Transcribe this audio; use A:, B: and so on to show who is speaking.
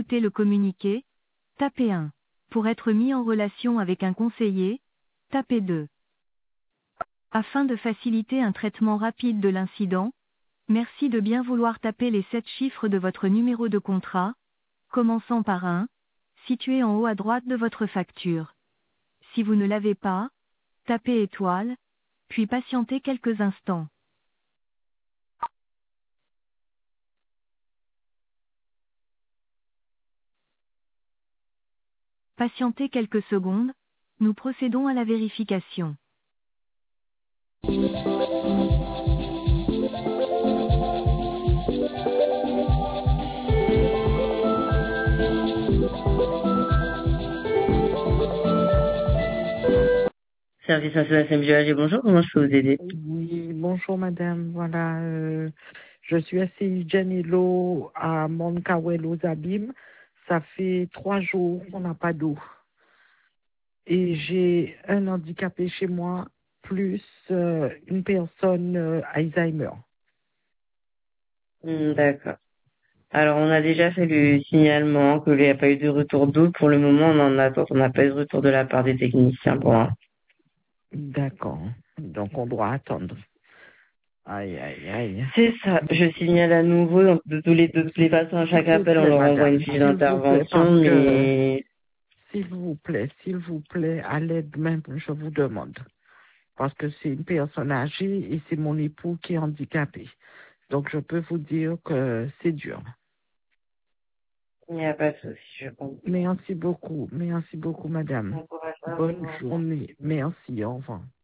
A: écouter le communiqué, tapez 1. Pour être mis en relation avec un conseiller, tapez 2. Afin de faciliter un traitement rapide de l'incident, merci de bien vouloir taper les 7 chiffres de votre numéro de contrat, commençant par 1, situé en haut à droite de votre facture. Si vous ne l'avez pas, tapez étoile, puis patientez quelques instants. Patientez quelques secondes, nous procédons à la vérification. Service national SMGAG, bonjour, comment je peux vous aider?
B: Oui, bonjour madame. Voilà, je suis assise Janilo à Montcawel aux Abîmes. Ça fait 3 jours qu'on n'a pas d'eau. Et j'ai un handicapé chez moi, plus une personne Alzheimer.
A: D'accord. Alors, on a déjà fait le signalement qu'il n'y a pas eu de retour d'eau. Pour le moment, on en attend. On n'a pas eu de retour de la part des techniciens pour l'instant.
B: D'accord. Donc on doit attendre. Aïe, aïe, aïe.
A: C'est ça. Je signale à nouveau. Donc, de toutes les façons, à chaque
B: S'il vous
A: appel, on
B: plaît,
A: leur envoie
B: madame.
A: une fiche
B: S'il vous plaît,
A: d'intervention,
B: parce que,
A: mais
B: s'il vous plaît, à l'aide même, je vous demande. Parce que c'est une personne âgée et c'est mon époux qui est handicapé. Donc, je peux vous dire que c'est dur.
A: il n'y a pas de souci, je comprends.
B: Merci beaucoup, madame.
A: Bon courage à
B: Bonne
A: vous.
B: journée. Merci, au revoir.